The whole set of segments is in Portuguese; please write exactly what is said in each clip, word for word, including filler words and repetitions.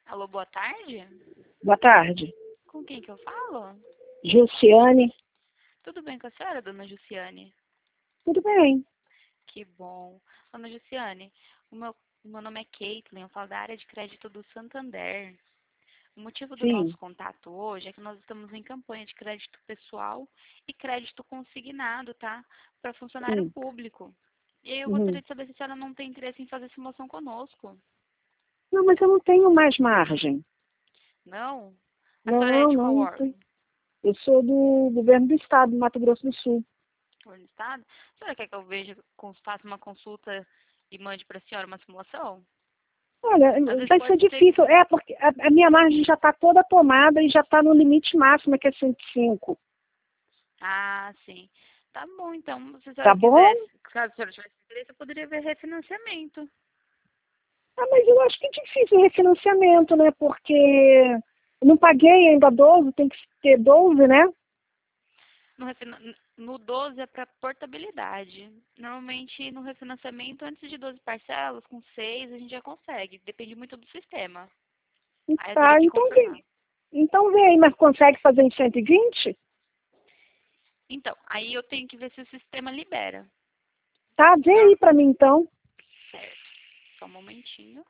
Alô, boa tarde? Boa tarde. Com quem que eu falo? Jussiane. Tudo bem com a senhora, dona Jussiane? Tudo bem. Que bom. Dona Jussiane, o meu, o meu nome é Caitlin, eu falo da área de crédito do Santander. O motivo do Sim. nosso contato hoje é que nós estamos em campanha de crédito pessoal e crédito consignado, tá? Para funcionário Sim. público. E aí eu Uhum. gostaria de saber se a senhora não tem interesse em fazer simulação conosco. Não, mas eu não tenho mais margem. Não? A senhora é Não, de não, qual não órgão? tenho. Eu sou do governo do estado, do Mato Grosso do Sul. Governo do Estado? A senhora quer que eu veja, cons- faça uma consulta e mande para a senhora uma simulação? Olha, Às vezes vai ser pode ser difícil. É, porque a, a minha margem já está toda tomada e já está no limite máximo, que é cento e cinco. Ah, sim. Tá bom, então, se a Tá senhora bom? quisesse, caso a senhora tivesse interesse, eu poderia ver refinanciamento. Ah, mas eu acho que é difícil o refinanciamento, né? Porque eu não paguei ainda doze, tem que ter doze, né? No, refina- no doze é para portabilidade. Normalmente, no refinanciamento, antes de doze parcelas, com seis a gente já consegue. Depende muito do sistema. Aí eu teria Tá, que então confirmar. vê. Então vê aí, mas consegue fazer em cento e vinte? Então, aí eu tenho que ver se o sistema libera. Tá, vê Não, aí pra mim então. certo. Só um momentinho.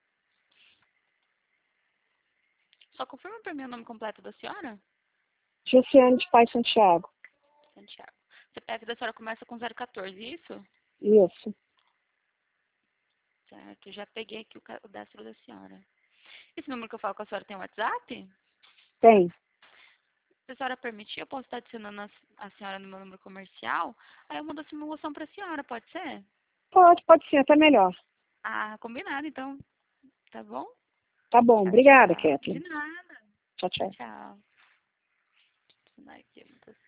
Só confirma para mim o nome completo da senhora? Jussiane de Pai Santiago. Santiago. O C P F da senhora começa com zero quatorze, isso? Isso. Certo, já peguei aqui o cadastro da senhora. Esse número que eu falo com a senhora tem WhatsApp? Tem. Se a senhora permitir, eu posso estar adicionando a, a senhora no meu número comercial. Aí eu mando a simulação para a senhora, pode ser? Pode, pode ser, até melhor. Ah, combinado, então. Tá bom? Tá bom. Tchau, Obrigada, tchau. De Kathleen. nada. Tchau, Tchau, tchau. tchau. Aqui,